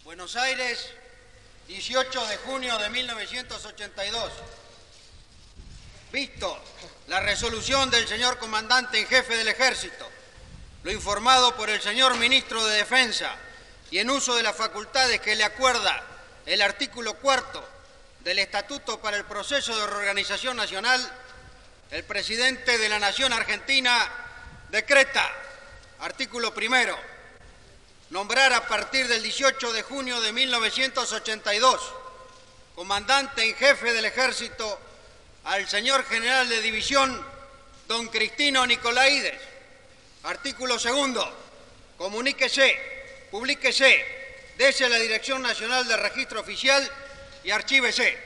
Buenos Aires, 18 de junio de 1982. Visto la resolución del señor comandante en jefe del Ejército, lo informado por el señor ministro de Defensa y en uso de las facultades que le acuerda el artículo 4 del Estatuto para el Proceso de Reorganización Nacional, el presidente de la Nación Argentina decreta, artículo 1, nombrar a partir del 18 de junio de 1982 comandante en jefe del Ejército al señor general de división don Cristino Nicolaides. Artículo 2. Comuníquese, publíquese, dese a la Dirección Nacional de Registro Oficial y archívese.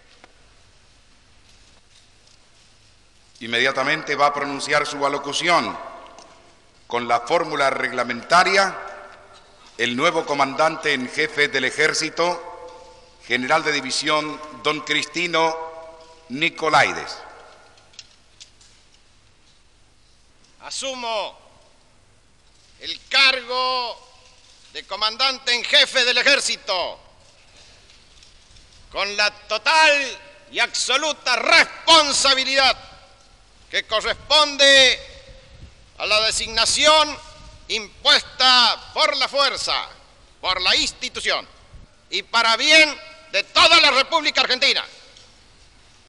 Inmediatamente va a pronunciar su alocución con la fórmula reglamentaria el nuevo comandante en jefe del Ejército, general de división don Cristino Nicolaides. Asumo el cargo de comandante en jefe del Ejército con la total y absoluta responsabilidad que corresponde a la designación impuesta por la fuerza, por la institución y para bien de toda la República Argentina.